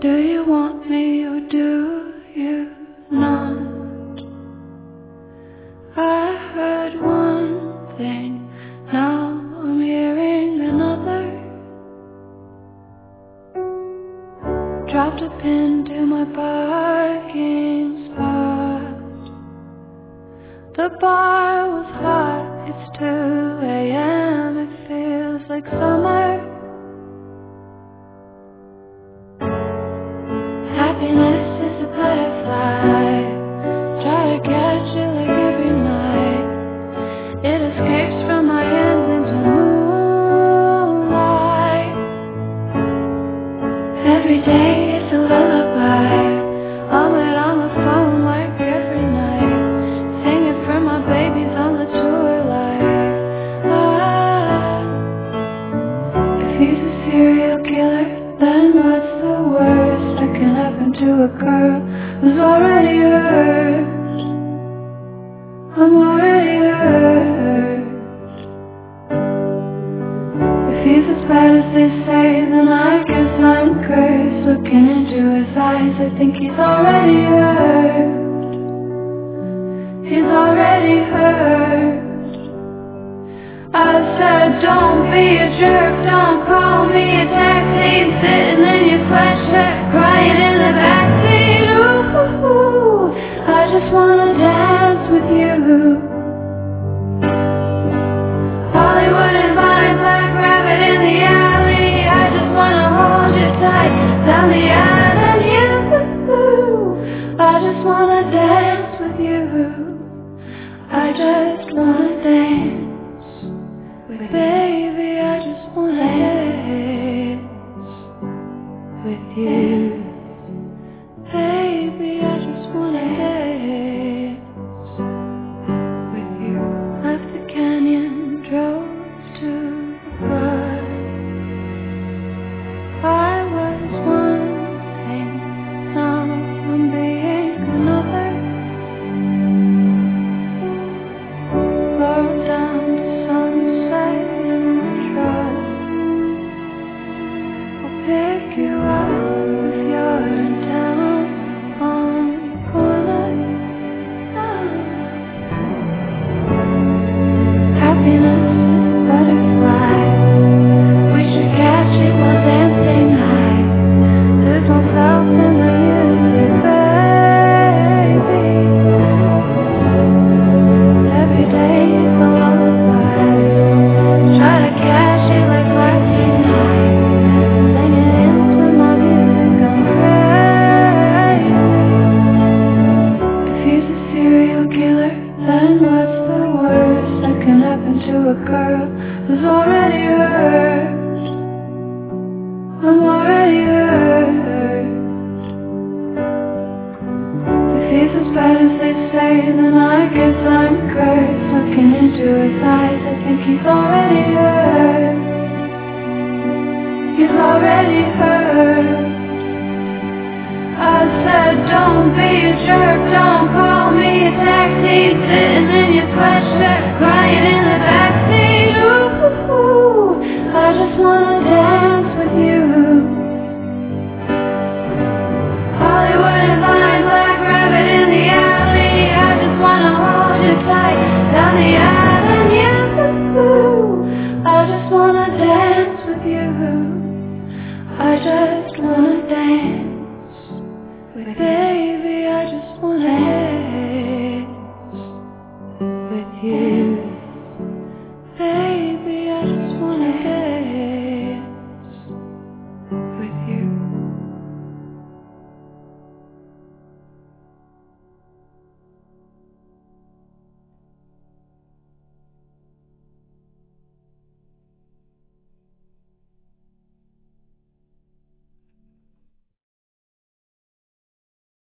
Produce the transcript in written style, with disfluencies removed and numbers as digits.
Do you want me or do you not? I heard one thing, now I'm hearing another. Dropped a pin to my parking spot. The bar was hot, it's 2 a.m. It feels like summer. Happiness is a butterfly. Try to catch it like every night. It escapes from my hands into moonlight. Every day it's a lullaby. I'll it on the phone like every night. Sing it for my babies on the tour life. If he's a serial killer, then what's the worst that can happen to a girl who's already hurt? I'm already hurt. If he's as bad as they say, then I guess I'm cursed. Looking into his eyes, I think he's already hurt. He's already hurt. I said, don't be a jerk, don't call me a taxi. Sitting in your sweatshirt, crying in the backseat. Ooh, I just wanna dance with you. Hollywood and Vine, Black Rabbit in the alley. I just wanna hold you tight down the avenue. I just wanna dance with you. I just wanna dance. Baby, I just wanna dance with you. Baby, I just wanna dance with you. Left the canyon, drove to the bar. I was one thing, now I'm being another. Rolled down to Sunset. Pick you up if you're in town on the corner. Happiness is a butterfly. We should catch it while dancing high. There's no self in the music, baby. Every day is a lullaby. Try to catch it like lightning high. Then what's the worst that can happen to a girl who's already hurt? I'm already hurt. If he's as bad as they say, then I guess I'm cursed. Looking into his eyes, I think he's already hurt. He's already hurt.